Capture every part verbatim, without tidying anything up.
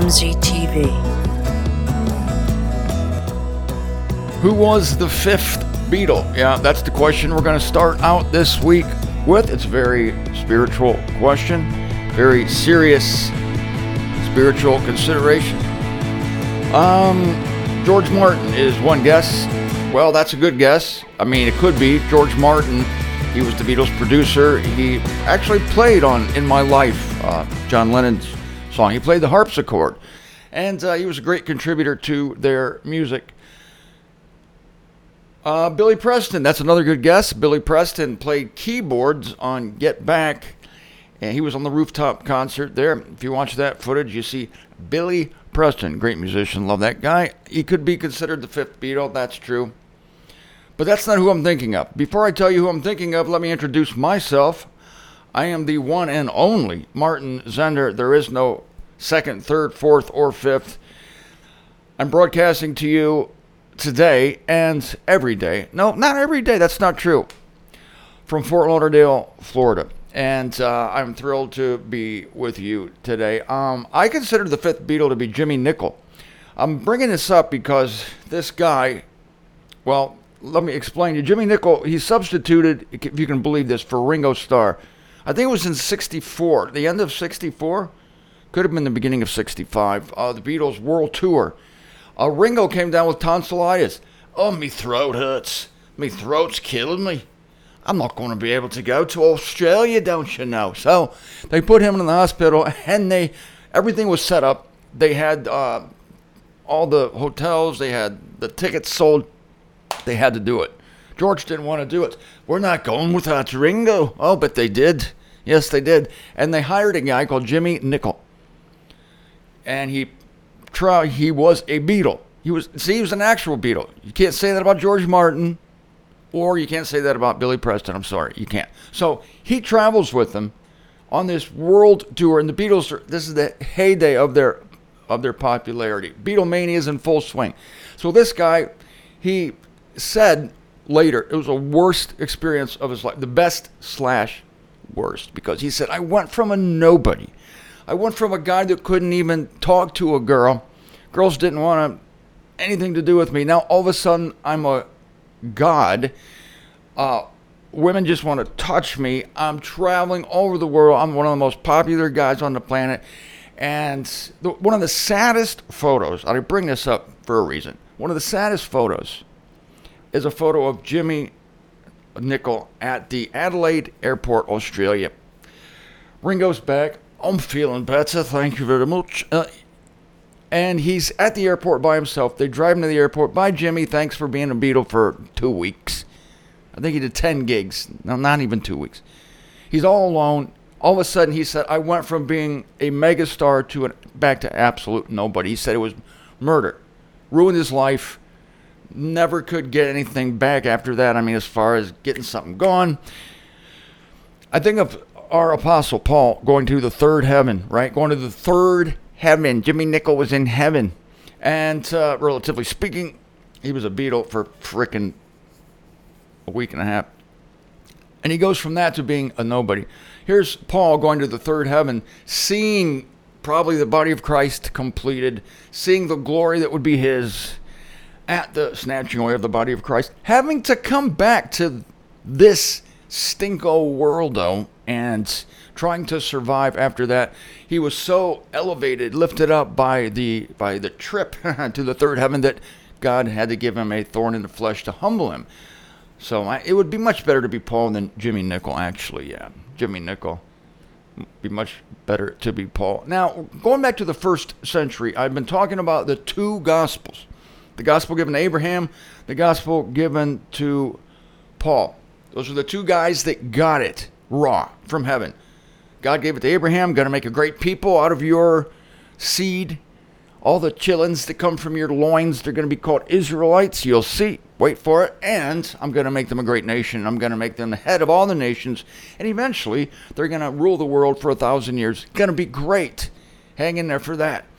M Z T V. Who was the fifth Beatle? Yeah, that's the question we're going to start out this week with. It's a very spiritual question, very serious spiritual consideration. Um, George Martin is one guess. Well, that's a good guess. I mean, it could be George Martin. He was the Beatles' producer. He actually played on In My Life, uh, John Lennon's song. He played the harpsichord, and uh, he was a great contributor to their music. Uh, Billy Preston, that's another good guess. Billy Preston played keyboards on Get Back, and he was on the rooftop concert there. If you watch that footage, you see Billy Preston, great musician, love that guy. He could be considered the fifth Beatle, that's true. But that's not who I'm thinking of. Before I tell you who I'm thinking of, let me introduce myself. I am the one and only Martin Zender. There is no second, third, fourth, or fifth. I'm broadcasting to you today and every day. No, not every day. That's not true. From Fort Lauderdale, Florida. And uh, I'm thrilled to be with you today. Um, I consider the fifth Beatle to be Jimmy Nicol. I'm bringing this up because this guy, well, let me explain to you. Jimmy Nicol, he substituted, if you can believe this, for Ringo Starr. I think it was in sixty-four, the end of sixty-four. Could have been the beginning of sixty-five. Uh, the Beatles World Tour. Uh, Ringo came down with tonsillitis. Oh, me throat hurts. Me throat's killing me. I'm not going to be able to go to Australia, don't you know? So they put him in the hospital, and they everything was set up. They had uh, all the hotels. They had the tickets sold. They had to do it. George didn't want to do it. We're not going without Ringo. Oh, but they did. Yes, they did. And they hired a guy called Jimmy Nicol. And he tried. He was a Beatle. He was see, he was an actual Beatle. You can't say that about George Martin, or you can't say that about Billy Preston. I'm sorry, you can't. So he travels with them on this world tour, and the Beatles are, this is the heyday of their of their popularity. Beatlemania is in full swing. So this guy, he said later it was the worst experience of his life, the best slash worst, because he said, I went from a nobody. I went from a guy that couldn't even talk to a girl. Girls didn't want anything to do with me. Now all of a sudden I'm a god. Uh, women just want to touch me. I'm traveling all over the world. I'm one of the most popular guys on the planet. And the, one of the saddest photos, I bring this up for a reason. One of the saddest photos is a photo of Jimmy Nicol at the Adelaide Airport, Australia. Ringo's back. I'm feeling better, thank you very much. Uh, and he's at the airport by himself. They drive him to the airport. Bye, Jimmy. Thanks for being a Beatle for two weeks. I think he did ten gigs. No, not even two weeks. He's all alone. All of a sudden, he said, I went from being a megastar to an, back to absolute nobody. He said it was murder. Ruined his life. Never could get anything back after that. I mean, as far as getting something going. I think of our apostle Paul going to the third heaven, right? Going to the third heaven. Jimmy Nicol was in heaven. And uh, relatively speaking, he was a Beatle for frickin' a week and a half. And he goes from that to being a nobody. Here's Paul going to the third heaven, seeing probably the body of Christ completed, seeing the glory that would be his at the snatching away of the body of Christ, having to come back to this stinko worldo and trying to survive after that. He was so elevated, lifted up by the by the trip to the third heaven that God had to give him a thorn in the flesh to humble him. So I, it would be much better to be Paul than Jimmy Nicol, actually, yeah. Jimmy Nicol. Be much better to be Paul. Now, going back to the first century, I've been talking about the two gospels. The gospel given to Abraham, the gospel given to Paul. Those are the two guys that got it raw from heaven. God gave it to Abraham, going to make a great people out of your seed. All the chillins that come from your loins, they're going to be called Israelites. You'll see. Wait for it. And I'm going to make them a great nation. I'm going to make them the head of all the nations. And eventually, they're going to rule the world for a thousand years. Going to be great. Hang in there for that.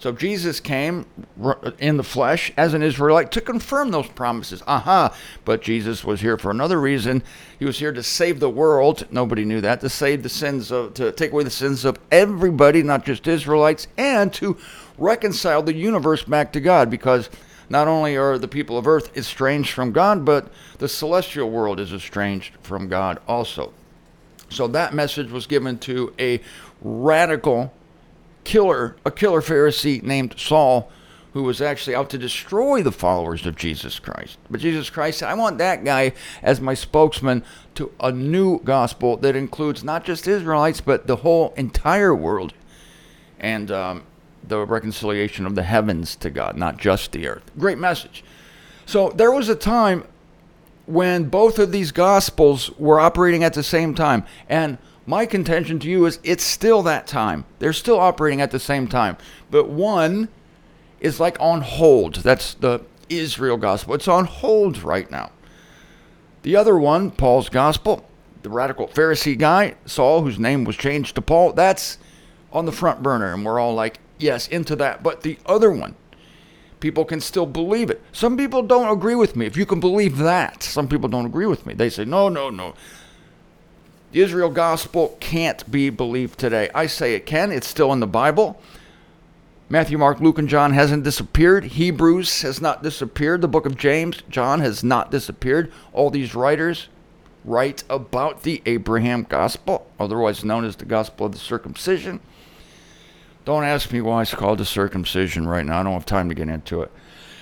So Jesus came in the flesh as an Israelite to confirm those promises. Aha! But Jesus was here for another reason. He was here to save the world. Nobody knew that. To save the sins of, to take away the sins of everybody, not just Israelites, and to reconcile the universe back to God. Because not only are the people of earth estranged from God, but the celestial world is estranged from God also. So that message was given to a radical killer, a killer Pharisee named Saul, who was actually out to destroy the followers of Jesus Christ. But Jesus Christ said, I want that guy as my spokesman to a new gospel that includes not just Israelites, but the whole entire world, and um, the reconciliation of the heavens to God, not just the earth. Great message. So there was a time when both of these gospels were operating at the same time, and my contention to you is it's still that time. They're still operating at the same time. But one is like on hold. That's the Israel gospel. It's on hold right now. The other one, Paul's gospel, the radical Pharisee guy, Saul, whose name was changed to Paul, that's on the front burner. And we're all like, yes, into that. But the other one, people can still believe it. Some people don't agree with me. If you can believe that, some people don't agree with me. They say, no, no, no. The Israel gospel can't be believed today. I say it can. It's still in the Bible. Matthew, Mark, Luke, and John hasn't disappeared. Hebrews has not disappeared. The book of James, John has not disappeared. All these writers write about the Abraham gospel, otherwise known as the gospel of the circumcision. Don't ask me why it's called the circumcision right now. I don't have time to get into it.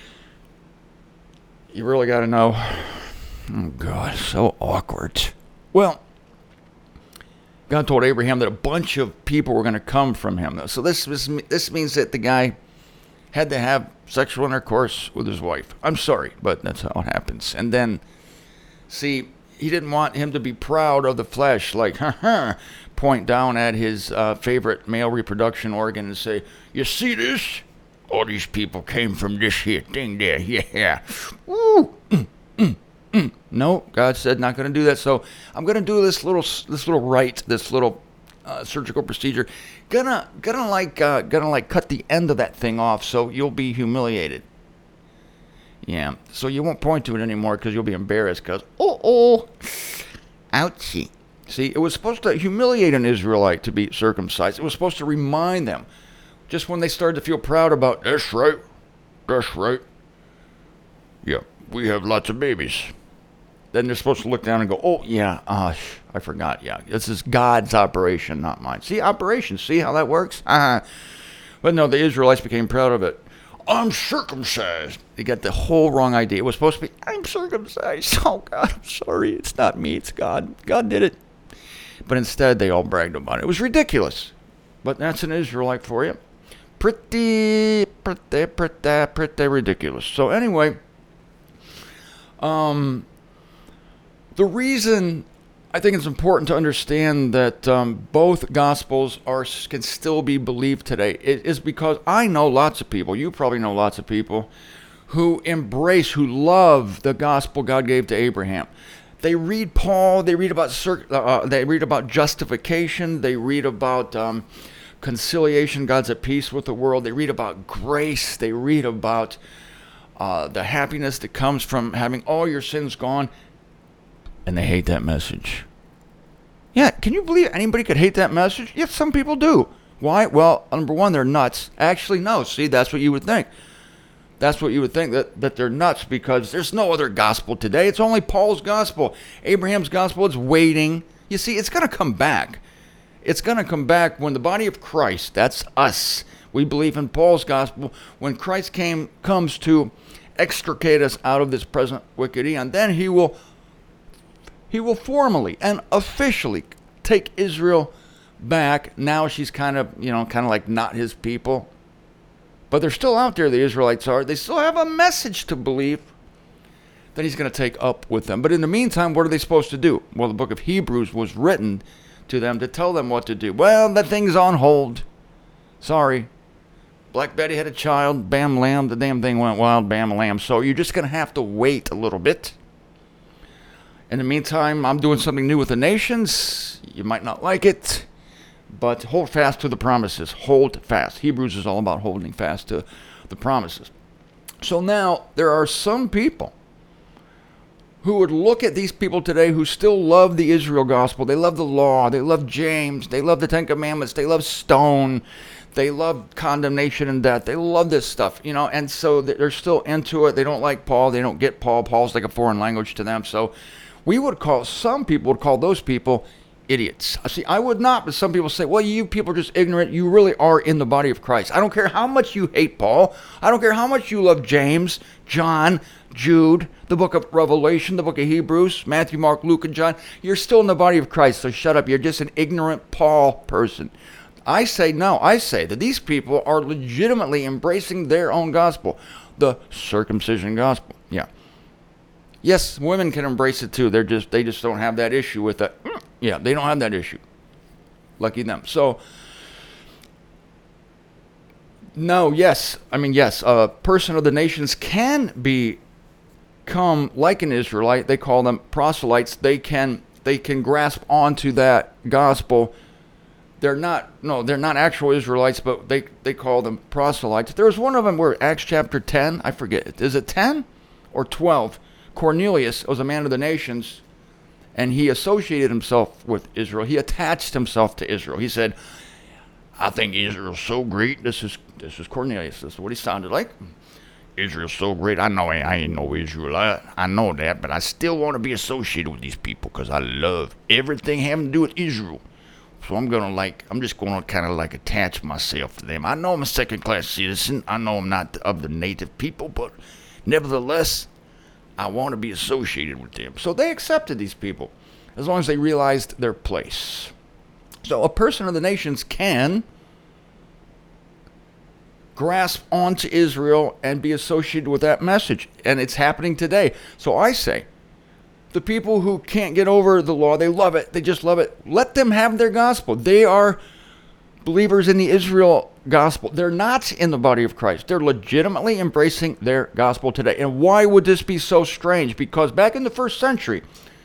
You really got to know. Oh, God, so awkward. Well, God told Abraham that a bunch of people were going to come from him. So this, this this means that the guy had to have sexual intercourse with his wife. I'm sorry, but that's how it happens. And then, see, he didn't want him to be proud of the flesh, like, ha ha, point down at his uh, favorite male reproduction organ and say, you see this? All these people came from this here thing there. Yeah. Woo. Mm, mm. Mm. No, God said not going to do that. So I'm going to do this little, this little rite, this little uh, surgical procedure. Gonna, gonna like, uh, gonna like cut the end of that thing off, so you'll be humiliated. Yeah. So you won't point to it anymore because you'll be embarrassed. Because oh, oh, ouchie. See, it was supposed to humiliate an Israelite to be circumcised. It was supposed to remind them, just when they started to feel proud about that's right, that's right. Yeah, we have lots of babies. Then they're supposed to look down and go, oh, yeah, uh, I forgot. Yeah, this is God's operation, not mine. See, operation, see how that works? Uh-huh. But no, the Israelites became proud of it. I'm circumcised. They got the whole wrong idea. It was supposed to be, I'm circumcised. Oh, God, I'm sorry. It's not me. It's God. God did it. But instead, they all bragged about it. It was ridiculous. But that's an Israelite for you. Pretty, pretty, pretty, pretty ridiculous. So anyway, um... the reason I think it's important to understand that um, both gospels are can still be believed today is because I know lots of people, you probably know lots of people, who embrace, who love the gospel God gave to Abraham. They read Paul, they read about uh, they read about justification, they read about um, conciliation, God's at peace with the world, they read about grace, they read about uh, the happiness that comes from having all your sins gone. And they hate that message. Yeah, can you believe anybody could hate that message? Yes, some people do. Why? Well, number one, they're nuts. Actually, no. See, that's what you would think. That's what you would think, that, that they're nuts because there's no other gospel today. It's only Paul's gospel. Abraham's gospel is waiting. You see, it's going to come back. It's going to come back when the body of Christ, that's us. We believe in Paul's gospel. When Christ came, comes to extricate us out of this present wicked eon, then he will He will formally and officially take Israel back. Now she's kind of, you know, kind of like not his people. But they're still out there, the Israelites are. They still have a message to believe that he's going to take up with them. But in the meantime, what are they supposed to do? Well, the book of Hebrews was written to them to tell them what to do. Well, that thing's on hold. Sorry. Black Betty had a child. Bam, lamb. The damn thing went wild. Bam, lamb. So you're just going to have to wait a little bit. In the meantime, I'm doing something new with the nations. You might not like it, but hold fast to the promises. Hold fast. Hebrews is all about holding fast to the promises. So now there are some people who would look at these people today who still love the Israel gospel. They love the law. They love James. They love the Ten Commandments. They love stone. They love condemnation and death. They love this stuff, you know, and so they're still into it. They don't like Paul. They don't get Paul. Paul's like a foreign language to them. So we would call, some people would call those people idiots. See, I would not, but some people say, well, you people are just ignorant. You really are in the body of Christ. I don't care how much you hate Paul. I don't care how much you love James, John, Jude, the book of Revelation, the book of Hebrews, Matthew, Mark, Luke, and John. You're still in the body of Christ, so shut up. You're just an ignorant Paul person. I say no. I say that these people are legitimately embracing their own gospel, the circumcision gospel. Yeah. Yes, women can embrace it too. They're just they just don't have that issue with it. Yeah, they don't have that issue. Lucky them. So, no, yes. I mean, yes, a person of the nations can become like an Israelite. They call them proselytes. They can they can grasp onto that gospel. They're not, no, they're not actual Israelites, but they, they call them proselytes. There was one of them where Acts chapter ten, I forget, is it ten or twelve? Cornelius was a man of the nations, and he associated himself with Israel. He attached himself to Israel. He said, I think Israel's so great. This is this is Cornelius. This is what he sounded like. Israel's so great. I know I ain't no Israelite. I know that, but I still want to be associated with these people because I love everything having to do with Israel. So I'm going to like, I'm just going to kind of like attach myself to them. I know I'm a second class citizen. I know I'm not of the native people, but nevertheless, I want to be associated with them. So they accepted these people as long as they realized their place. So a person of the nations can grasp onto Israel and be associated with that message. And it's happening today. So I say, the people who can't get over the law, they love it. They just love it. Let them have their gospel. They are believers in the Israel gospel. They're not in the body of Christ. They're legitimately embracing their gospel today. And why would this be so strange? Because back in the first century,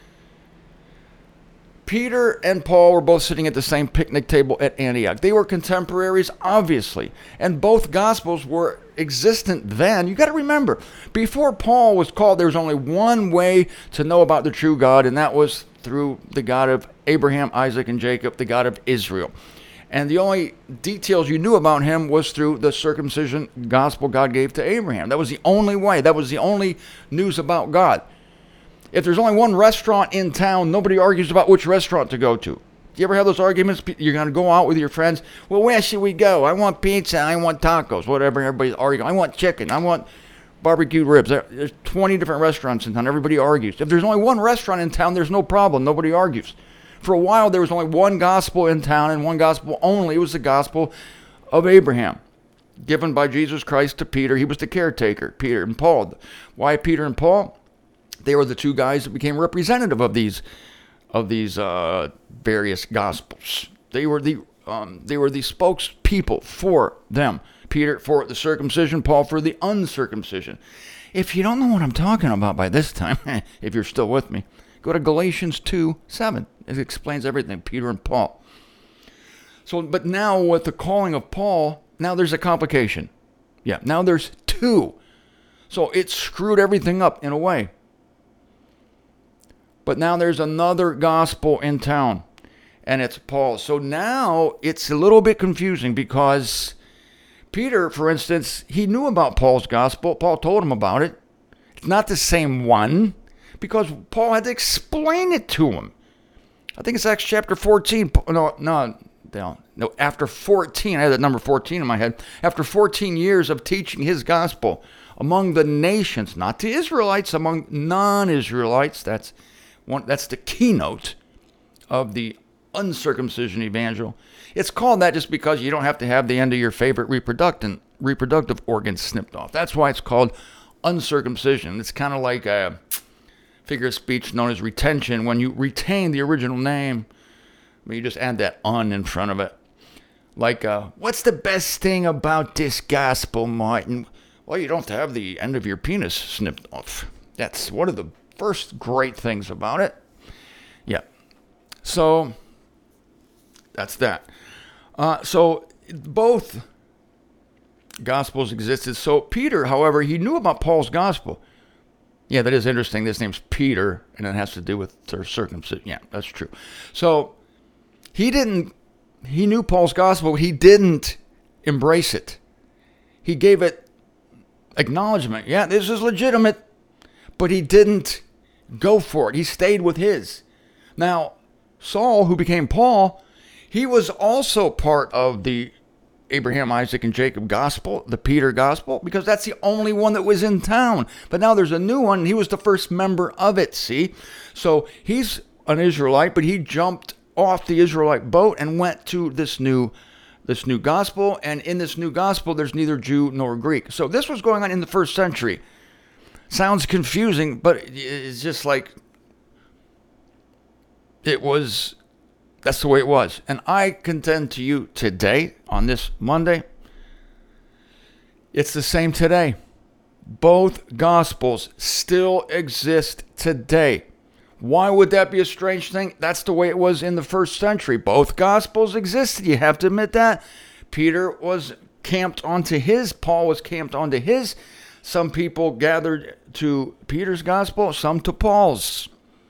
Peter and Paul were both sitting at the same picnic table at Antioch. They were contemporaries, obviously, and both gospels were existent then. You got to remember, before Paul was called, there was only one way to know about the true God, and that was through the God of Abraham, Isaac, and Jacob, the God of Israel. And the only details you knew about him was through the circumcision gospel God gave to Abraham. That was the only way. That was the only news about God. If there's only one restaurant in town, nobody argues about which restaurant to go to. Do you ever have those arguments? You're going to go out with your friends. Well, where should we go? I want pizza. I want tacos. Whatever. Everybody's arguing. I want chicken. I want barbecued ribs. There's twenty different restaurants in town. Everybody argues. If there's only one restaurant in town, there's no problem. Nobody argues. For a while, there was only one gospel in town and one gospel only. It was the gospel of Abraham, given by Jesus Christ to Peter. He was the caretaker, Peter and Paul. Why Peter and Paul? They were the two guys that became representative of these of these uh, various gospels. They were the um, they were the spokespeople for them. Peter for the circumcision, Paul for the uncircumcision. If you don't know what I'm talking about by this time, if you're still with me, go to Galatians two seven. It explains everything, Peter and Paul. So, but now with the calling of Paul, now there's a complication. Yeah, now there's two. So it screwed everything up in a way. But now there's another gospel in town, and it's Paul. So now it's a little bit confusing because Peter, for instance, he knew about Paul's gospel. Paul told him about it. It's not the same one because Paul had to explain it to him. I think it's Acts chapter fourteen. No, no, no, no. After fourteen, I had that number fourteen in my head. After fourteen years of teaching his gospel among the nations, not to Israelites, among non-Israelites, that's One, that's the keynote of the uncircumcision evangel. It's called that just because you don't have to have the end of your favorite reproductive, reproductive organ snipped off. That's why it's called uncircumcision. It's kind of like a figure of speech known as retention. When you retain the original name, but you just add that un in front of it. Like, uh, what's the best thing about this gospel, Martin? Well, you don't have to have the end of your penis snipped off. That's one of the first great things about it. Yeah. So that's that. Uh, so both gospels existed. So Peter, however, he knew about Paul's gospel. Yeah, that is interesting. This name's Peter, and it has to do with their circumcision. Yeah, that's true. So he didn't, he knew Paul's gospel, but he didn't embrace it. He gave it acknowledgement. Yeah, this is legitimate, but he didn't go for it. He stayed with his. Now, Saul, who became Paul, he was also part of the Abraham, Isaac, and Jacob gospel, the Peter gospel, because that's the only one that was in town. But now there's a new one, and he was the first member of it, see? So he's an Israelite, but he jumped off the Israelite boat and went to this new this new gospel, and in this new gospel, there's neither Jew nor Greek. So this was going on in the first century. Sounds confusing, but it's just like it was, that's the way it was. And I contend to you today, on this Monday, it's the same today. Both gospels still exist today. Why would that be a strange thing? That's the way it was in the first century. Both gospels existed. You have to admit that. Peter was camped onto his. Paul was camped onto his. Some people gathered to Peter's gospel, some to Paul's.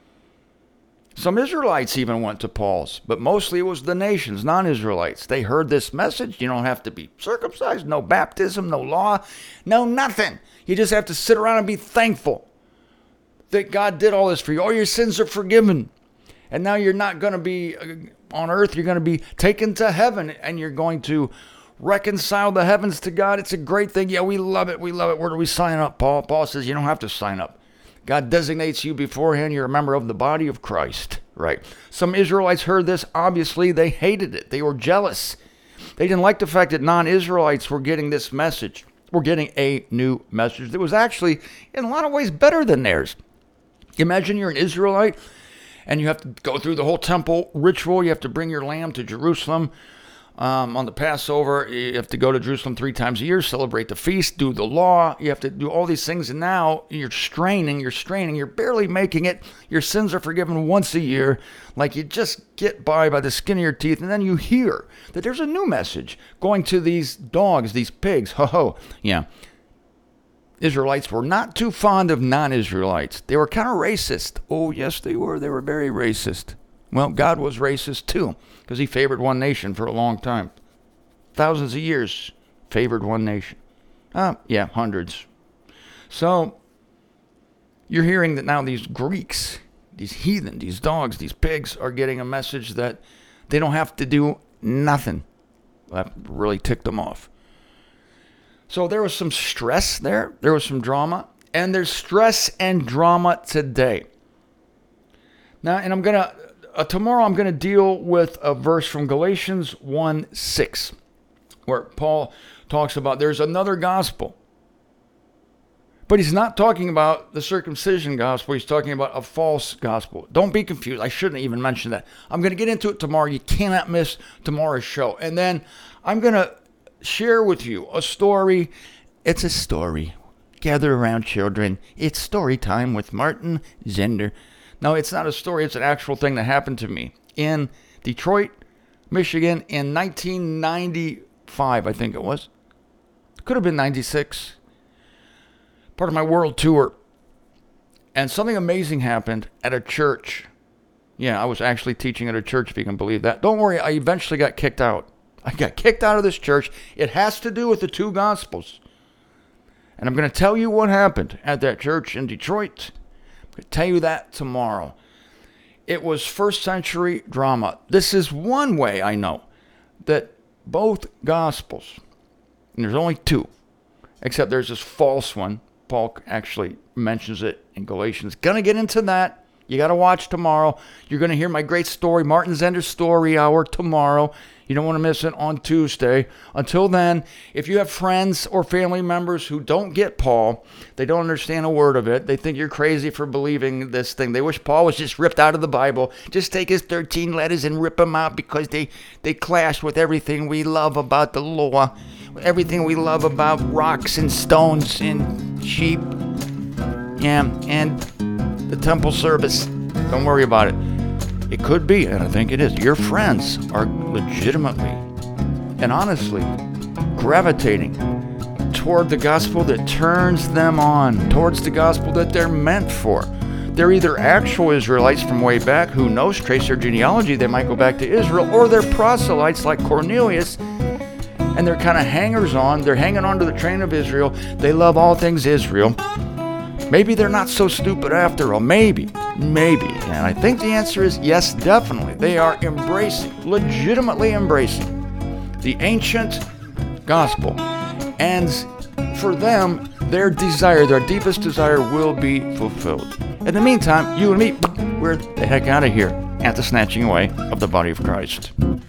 Some Israelites even went to Paul's, but mostly it was the nations, non-Israelites. They heard this message. You don't have to be circumcised, no baptism, no law, no nothing. You just have to sit around and be thankful that God did all this for you. All your sins are forgiven. And now you're not going to be on earth. You're going to be taken to heaven, and you're going to reconcile the heavens to God. It's a great thing. Yeah, we love it. We love it. Where do we sign up, Paul? Paul says you don't have to sign up. God designates you beforehand. You're a member of the body of Christ, right? Some Israelites heard this. Obviously, they hated it. They were jealous. They didn't like the fact that non-Israelites were getting this message. We're getting a new message that was actually, in a lot of ways, better than theirs. Imagine you're an Israelite and you have to go through the whole temple ritual. You have to bring your lamb to Jerusalem um, on the Passover. You have to go to Jerusalem three times a year, celebrate the feast, do the law. You have to do all these things. And now you're straining, you're straining, you're barely making it. Your sins are forgiven once a year. Like you just get by by the skin of your teeth. And then you hear that there's a new message going to these dogs, these pigs. Ho ho. Yeah. Israelites were not too fond of non-Israelites. They were kind of racist. Oh, yes, they were. They were very racist. Well, God was racist too, because he favored one nation for a long time. Thousands of years, favored one nation. Uh, yeah, hundreds. So, you're hearing that now these Greeks, these heathen, these dogs, these pigs are getting a message that they don't have to do nothing. That really ticked them off. So there was some stress there. There was some drama. And there's stress and drama today. Now, and I'm going to, uh, tomorrow I'm going to deal with a verse from Galatians one six, where Paul talks about there's another gospel. But he's not talking about the circumcision gospel. He's talking about a false gospel. Don't be confused. I shouldn't even mention that. I'm going to get into it tomorrow. You cannot miss tomorrow's show. And then I'm going to share with you a story. It's a story. Gather around, children. It's story time with Martin Zender. No, it's not a story. It's an actual thing that happened to me in Detroit, Michigan in nineteen ninety-five, I think it was. Could have been ninety-six. Part of my world tour. And something amazing happened at a church. Yeah, I was actually teaching at a church, if you can believe that. Don't worry, I eventually got kicked out. I got kicked out of this church. It has to do with the two gospels. And I'm going to tell you what happened at that church in Detroit. I'm going to tell you that tomorrow. It was first century drama. This is one way I know that both gospels, and there's only two, except there's this false one. Paul actually mentions it in Galatians. Going to get into that. You got to watch tomorrow. You're going to hear my great story, Martin Zender's Story Hour, tomorrow. You don't want to miss it on Tuesday. Until then, if you have friends or family members who don't get Paul, they don't understand a word of it, they think you're crazy for believing this thing. They wish Paul was just ripped out of the Bible. Just take his thirteen letters and rip them out because they, they clash with everything we love about the law, everything we love about rocks and stones and sheep, yeah, and the temple service. Don't worry about it. It could be, and I think it is. Your friends are legitimately and honestly gravitating toward the gospel that turns them on, towards the gospel that they're meant for. They're either actual Israelites from way back, who knows, trace their genealogy, they might go back to Israel, or they're proselytes like Cornelius, and they're kind of hangers-on. They're hanging on to the train of Israel. They love all things Israel. Maybe they're not so stupid after all. Maybe. Maybe. And I think the answer is yes, definitely. They are embracing, legitimately embracing the ancient gospel. And for them, their desire, their deepest desire will be fulfilled. In the meantime, you and me, we're the heck out of here at the snatching away of the body of Christ.